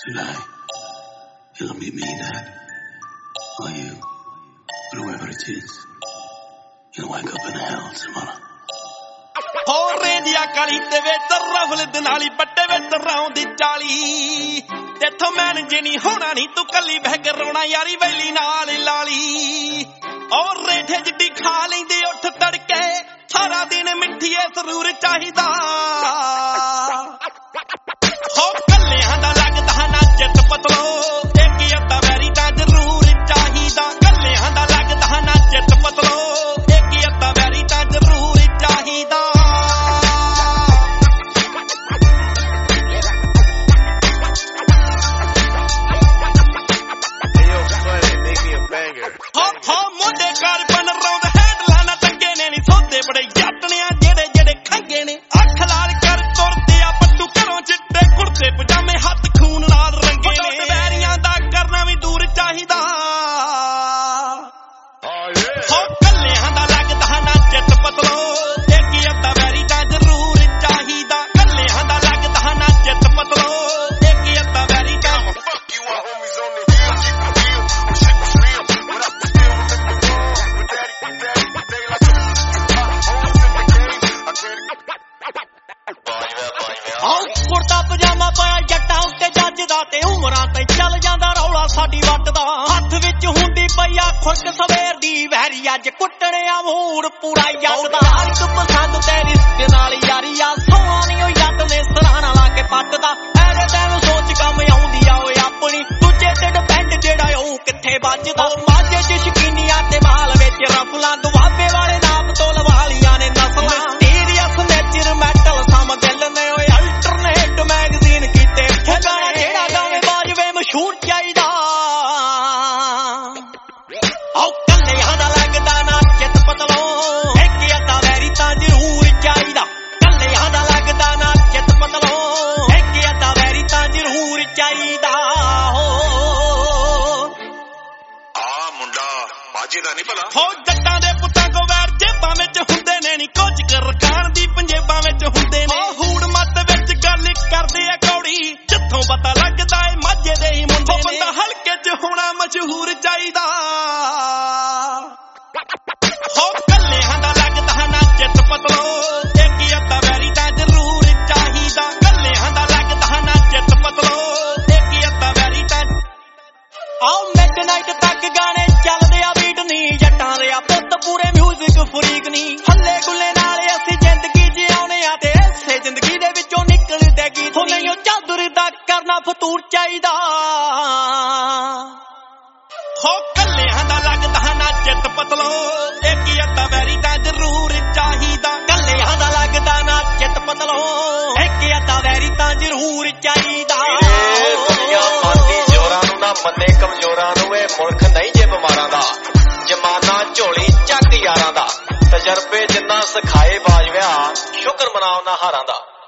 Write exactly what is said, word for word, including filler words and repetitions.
Tonight, you'll meet me, Dad. Or you, or whoever it is. You'll wake up in hell tomorrow. ਹੋ ਰੇਂਜਿਆ ਕਾਲੀ ਤੇ ਵਿੱਚ rifle ਦੇ ਨਾਲੀ ਪੱਟੇ ਵਿੱਚ ਰੌਂਦੀ ਚਾਲੀ ਤੇਥੋਂ ਮੈਨ ਜੇ ਨਹੀਂ ਹੋਣਾ ਨਹੀਂ ਤੂੰ ਕੱਲੀ ਬਹਿ ਕੇ ਰੋਣਾ ਯਾਰੀ ਵੈਲੀ ਨਾਲ ਲਾਲੀ ਔਰ ਰੇਠੇ ਜਿੱਡੀ ਖਾ ਲੈਂਦੇ ਉੱਠ ਤੜਕੇ ਸਾਰਾ ਦਿਨ ਮਿੱਠੀ ਐ ਸਰੂਰ ਚਾਹੀਦਾ ਹੋ ਕੱਲਿਆਂ ਦਾ ਲੱਗਦਾ ਨਾ ਚਿੱਤ ਪਤਲੋ ਇੱਕ ਅੱਧਾ ਵੈਰੀ ਤਾਂ ਜ਼ਰੂਰ ਚਾਹੀਦਾ ਕੱਲਿਆਂ ਦਾ ਲੱਗਦਾ ਨਾ ਚਿੱਤ ਪਤਲੋ ਇੱਕ ਅੱਧਾ ਵੈਰੀ ਤਾਂ ਜ਼ਰੂਰ ਚਾਹੀਦਾ ਹੋ ਹੋ ਮੁੰਡੇ ਕਰ ਬਨ ਰੌਂਦ ਹੈਡਲਾਂ ਨਾ ਟੰਗੇ ਨੇ ਨੀ ਸੌਦੇ ਬੜੇ ਜੱਟਣਿਆ ਜਿਹੜੇ ਜਿਹੜੇ ਖੰਗੇ ਨੇ ਅੱਖ ਲਾਲ ਕਰ ਤੁਰਦੇ ਆ ਪੱਟੂ ਘਰੋਂ ਚਿੱਟੇ ਕੁੜਤੇ ਪਜਾਮੇ ਹੱਥ ਖੂਨ ਨਾਲ ਰੰਗੇ ਨੇ ਵੈਰੀਆਂ ਦਾ ਕਰਨਾ ਵੀ ਦੂਰ ਚਾਹੀਦਾ ਹੋ ਕੱਲਿਆਂ ਦਾ ਲੱਗਦਾ ਨਾ ਚਿੱਤ ਪਤਲੋ ਇੱਕ ਅੱਧਾ ਵੈਰੀ ਤਾਂ ਜ਼ਰੂਰ ਚਾਹੀਦਾ ਕੱਲਿਆਂ ਦਾ ਲੱਗਦਾ ਨਾ ਚਿੱਤ ਪਤਲੋ ਇੱਕ ਅੱਧਾ ਵੈਰੀ ਤਾਂ ਕੁੜਤਾ ਪਜਾਮਾ ਪਾਇਆ ਜੱਟਾਂ ਉੱਤੇ ਜੱਜਦਾ ਤੇ ਉਮਰਾਂ ਤੇ ਚੱਲ ਜਾਂਦਾ ਰੌਲਾ ਸਾਡੀ ਵੱਟ ਦਾ ਹੱਥ ਵਿੱਚ ਹੁੰਦੀ ਪਈ ਆ ਖੁਰਕ ਸਵੇਰ ਦੀ ਵੈਰੀ ਅੱਜ ਕੁੱਟਣਿਆ ਮੂੜ ਪੂਰਾ ਜੱਟ ਦਾ ਹਰ ਤੂੰ ਪਸੰਦ ਤੇ ਰਿਸ਼ਤੇ ਨਾਲ ਯਾਰੀ ਆ ਸੋਹਾਂ ਨੀ ਉਹ ਜੱਟ ਨੇ ਸਰਾਣਾ ਲਾ ਕੇ ਪੱਟਦਾ ਐਰੇ ਤੈਨੂੰ ਸੋਚ ਕੰਮ ਆਉਂਦੀ ਆ ਓਏ ਆਪਣੀ ਦੂਜੇ ਤੇ ਡਿਪੈਂਡ ਜਿਹੜਾ ਉਹ ਕਿੱਥੇ ਵੱਜਦਾ ਮਾਝੇ ਚ ਸ਼ਕੀਨੀਆਂ ਤੇ ਮਾਲ ਵਿੱਚ ਰਫਲਾਂ ਦੁਆਬੇ ਵਾਲੇ ਨਾਮ ਤੋਂ ਲਵਾਲੀਆਂ ਨੇ ਨਸਲਾਂ ਸੀਰੀਅਸ ਨੇਚਰ ਮੈਟਲ ਸਮ ਦਿਲ ਨੇ ਓਏ ਅਲਟਰਨੇਟ ਮੈਗਜ਼ੀਨ ਕੀਤੇ ਠਗਾਣਾ ਜਿਹੜਾ ਗਾਵੇਂ ਬਾਜਵੇ ਮਸ਼ਹੂਰ ਚਾਹੀਦਾ ਆਉ ਕੱਲਿਆਂ ਦਾ ਲੱਗਦਾ ਨਾ ਚਿੱਤ ਪਤਲੋ ਇੱਕ ਅੱਧਾ ਵੈਰੀ ਤਾਂ ਜ਼ਰੂਰ ਚਾਹੀਦਾ ਕੱਲਿਆਂ ਦਾ ਲੱਗਦਾ ਨਾ ਚਿੱਤ ਪਤਲੋ ਇੱਕ ਅੱਧਾ ਵੈਰੀ ਤਾਂ ਜ਼ਰੂਰ ਚਾਹੀਦਾ ਆ ਮੁੰਡਾ ਬਾਜੇ ਦਾ ਨਹੀਂ ਭਲਾ ਹੋ ਜੱਟਾਂ ਦੇ ਪੁੱਤਾਂ ਕੋ ਵੈਰ ਜੇਬਾਂ ਵਿੱਚ ਹੁੰਦੇ ਨੇ ਨੀ ਕੁਝ ਕਰ ਰਖਾਣ ਦੀ ਪੰਜੇਬਾਂ ਵਿੱਚ ਹੁੰਦੇ ਨੇ ਹੂੜ ਮੱਤ ਵਿੱਚ ਗੱਲ ਕਰਦੇ ਆ ਕੌੜੀ ਜਿੱਥੋਂ ਪਤਾ ਲੱਗਦਾ ਏ ਮਾਝੇ ਦੇ ਹੀ ਮੁੰਡੇ ਨੇ ਬੰਦਾ ਹਲਕੇ 'ਚ ਹੋਣਾ ਮਸ਼ਹੂਰ ਚਾਹੀਦਾ ਹੋ ਕੱਲਿਆਂ ਦਾ ਲੱਗਦਾ ਨਾ ਚਿੱਤ ਪਤਲੋ ਇੱਕ ਅੱਧਾ ਵੈਰੀ ਤਾਂ ਜ਼ਰੂਰ ਚਾਹੀਦਾ ਕੱਲਿਆਂ ਦਾ ਲੱਗਦਾ ਨਾ ਚਿੱਤ ਪਤਲੋ ਇੱਕ ਅੱਧਾ ਵੈਰੀ ਤਾਂ ਆਓ ਮਿਡਨਾਈਟ ਤੱਕ ਗਾਣੇ ਚੱਲਦੇ ਆ ਬੀਟ ਨਹੀਂ ਜੱਟਾਂ ਦੇ ਆ ਪੁੱਤ ਪੂਰੇ ਮਿਊਜ਼ਿਕ ਫਰੀਕ ਨਹੀਂ ਹੱਲੇ ਗੁੱਲੇ ਨਾਲ ਅਸੀਂ ਜ਼ਿੰਦਗੀ ਜਿਉਣੇ ਆ ਤੇ ਐਸੇ ਜ਼ਿੰਦਗੀ ਦੇ ਵਿੱਚੋਂ ਨਿਕਲਦੇ ਗੀਤ ਨਹੀਂ ਉਹ ਚਾਦਰ ਦਾ ਕਰਨਾ ਫਤੂਰ ਚਾਹੀਦਾ ਹੋ ਕੱਲਿਆਂ ਦਾ ਲੱਗਦਾ ਨਾ ਚਿੱਤ ਪਤਲੋ ਇੱਕ ਅੱਧਾ ਵੈਰੀ ਤਾਂ ਜ਼ਰੂਰ ਚਾਹੀਦਾ ਕੱਲਿਆਂ ਦਾ ਲੱਗਦਾ ਨਾ ਚਿੱਤ ਪਤਲੋ ਇੱਕ ਅੱਧਾ ਵੈਰੀ ਤਾਂ ਜ਼ਰੂਰ ਚਾਹੀਦਾ ਮੰਨੇ ਕਮਜ਼ੋਰਾਂ ਨੂੰ ਇਹ ਮੁਲਕ ਨਹੀਂ ਜੇ ਬਿਮਾਰਾਂ ਦਾ ਜਮਾਨਾ ਝੋਲੀ ਚੱਕ ਯਾਰਾਂ ਦਾ ਤਜਰਬੇ ਜਿੰਨਾ ਸਿਖਾਏ ਬਾਜਵਿਆ ਸ਼ੁਕਰ ਮਨਾਉਣਾ ਹਾਰਾਂ ਦਾ